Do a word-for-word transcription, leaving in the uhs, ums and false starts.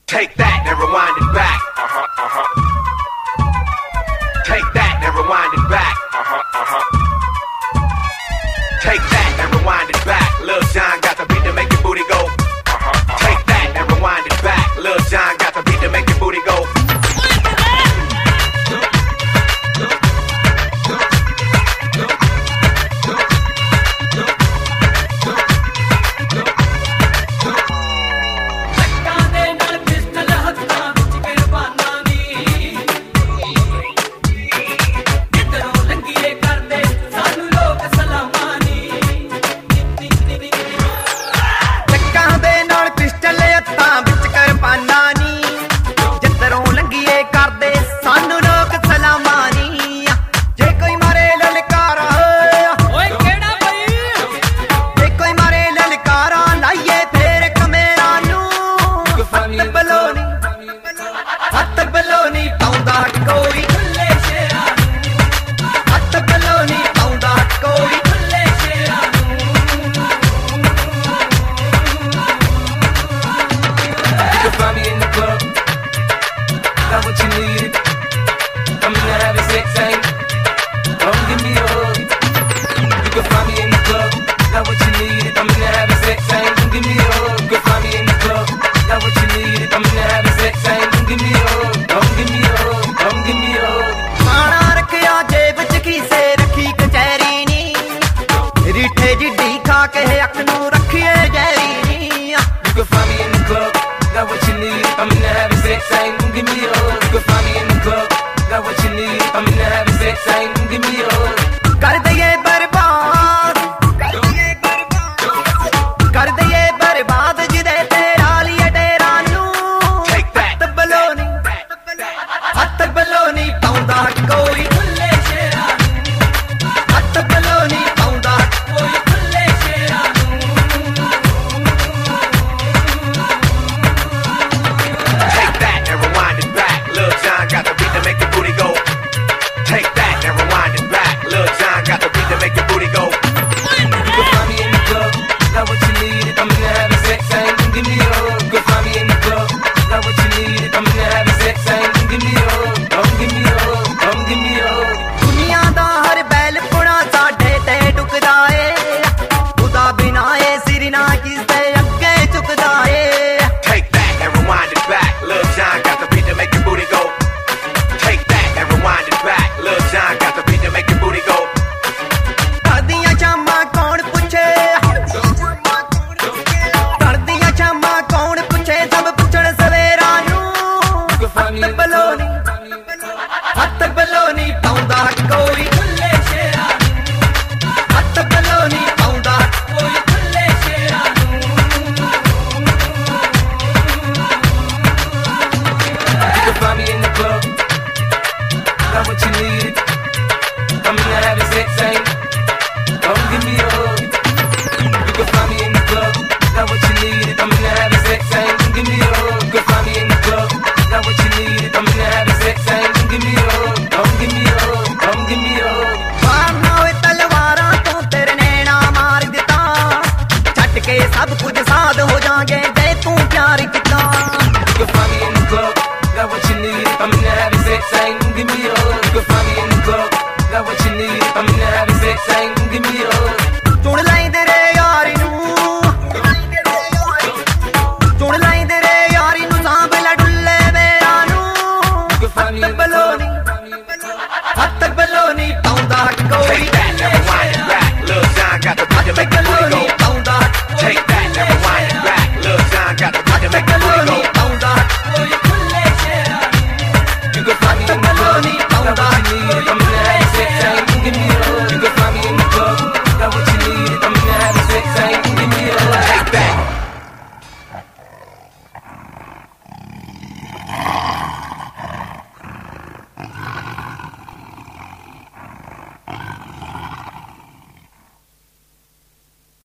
Take that and rewind it back. Uh-huh, uh-huh. Take that and rewind it back. Uh-huh, uh-huh. Take that and rewind it back. Lil Jon got the beat to make your booty go. Uh-huh, uh-huh. Take that and rewind it back. Lil Jon got the beat to make your booty go. Take that, never mind.